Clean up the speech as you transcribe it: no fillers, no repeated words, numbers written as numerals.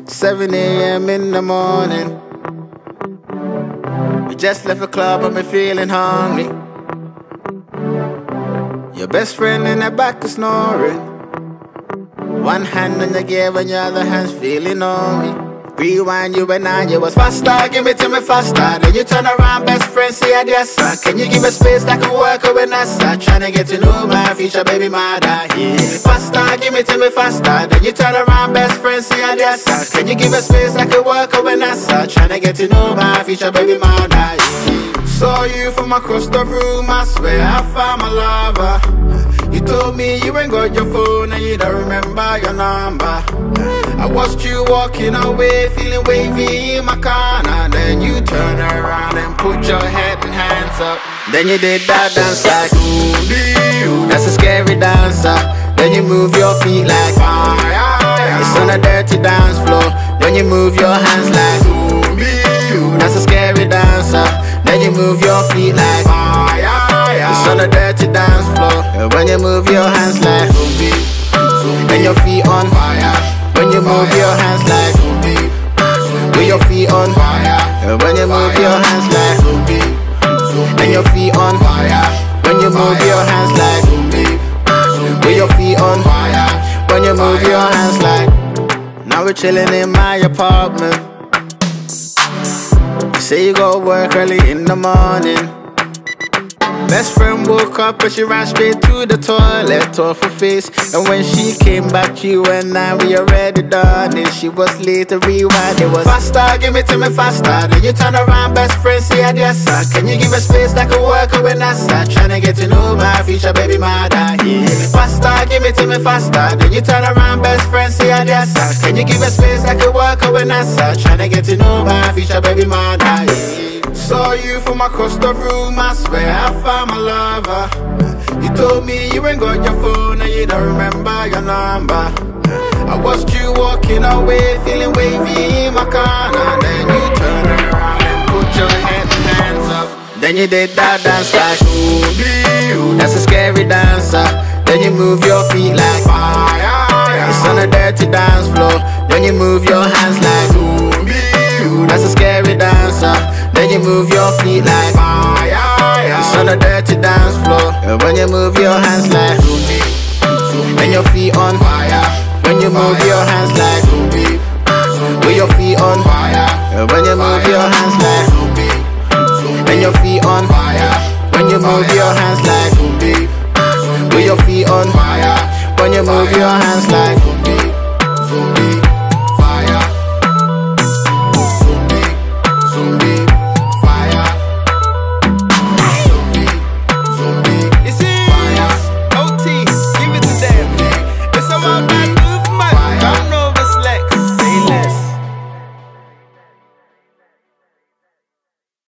7 a.m. in the morning. We just left a club and me feeling hungry. Your best friend in the back is snoring. One hand on your gear and your other hand's feeling on me. Rewind, you and I, you was faster, give it to me faster. Then you turn around, best friend, say adios. Can you give me space that can work when I start trying to get to know my future baby mother? Yeah. Faster, give it to me faster. Then you turn around, best friend, say adios. Can you give me space that can work when I start trying to get to know my future baby mother? Yeah. Saw you from across the room, I swear I found my lover. You told me you ain't got your phone and you don't remember your number. I watched you walking away, feeling wavy in my corner. Then you turn around and put your head and hands up. Then you did that dance like ooh, that's a scary dancer. Then you move your feet like fire. It's on a dirty dance floor. Then you move your hands like ooh, that's a scary dancer. Then you move your feet like fire. It's on a dirty dance floor. When you move your hands like ooh, and your feet on fire. When you move your hands like with your feet on fire. When you move your hands like and your feet on fire. When you move your hands like with your feet on fire. When you move your hands like. Now we're chilling in my apartment. You say you go work early in the morning. Best friend woke up and she ran straight to the toilet off her face. And when she came back, you and I, we already done it. She was late to rewind, it was faster, give it to me faster. Then you turn around, best friend, say adios. Can you give me space that can work when I start trying to get to know my future baby mother? Yeah. Faster, give it to me faster. Then you turn around, best friend, say adios. Can you give me space that can work when I start trying to get to know my future baby mother? Yeah. Saw you from across the room, I swear I found my lover. You told me you ain't got your phone and you don't remember your number. I watched you walking away, feeling wavy in my corner. Then you turn around and put your head and hands up. Then you did that dance like ooh, that's a scary dancer. Then you move your feet like fire. It's on a dirty dance floor. Then you move your hands like ooh, that's a scary dancer. Then you move your feet like fire. It's on a dirty dance floor. When you move your hands like and your feet on fire. When you move your hands like